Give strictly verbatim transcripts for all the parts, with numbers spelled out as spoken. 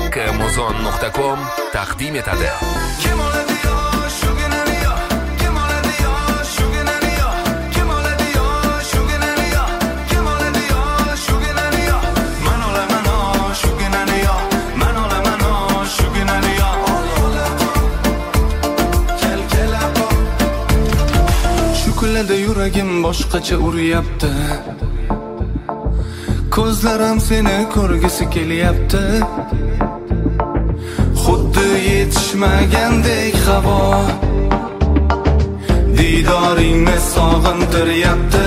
muzon nuqta com taqdim etadi. Kulada yuragim boshqacha uryapti. Ko'zlarim seni ko'rgisi kelyapti. Xuddi yetishmagandek havo didoringni sog'intiryapti.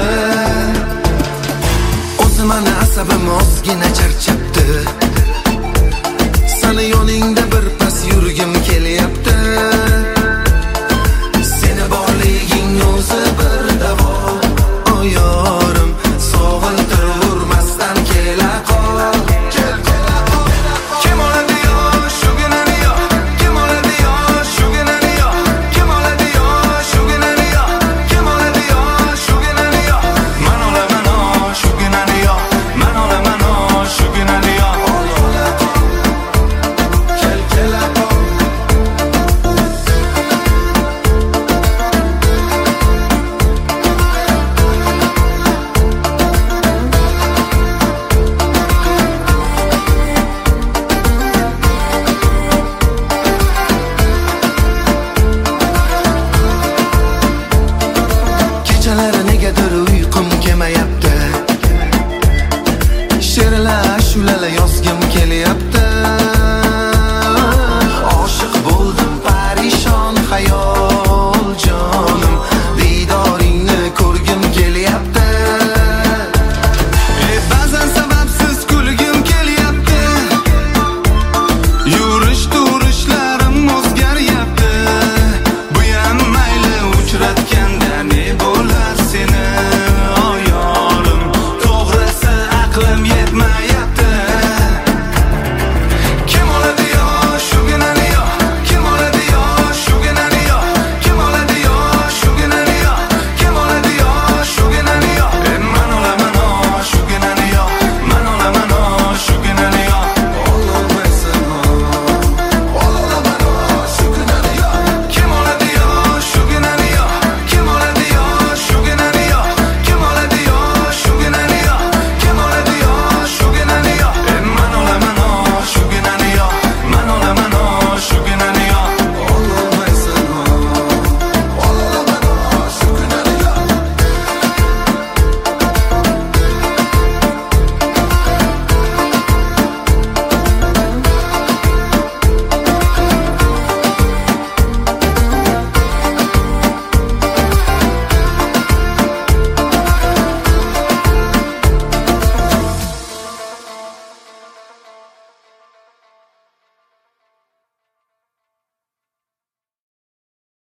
O'zi meni asabim ozgina charchabdi. Seni yoningda bir pas yurgim kelyapti. Seni borliging o'zi bir davo. O yorim sog'intirib urmasdan kela qol. Kel kela qol. Kim oladi yo shuginani yo? Kim oladi yo shuginani yo? Kim oladi yo shuginani yo? Kim oladi yo shuginani yo? Man olaman o shuginani yo. Man olaman o shuginani yo. Kel kela qol. Kechalari negadir uyqum kelmayapti. She'rlar, ashulalar yozgan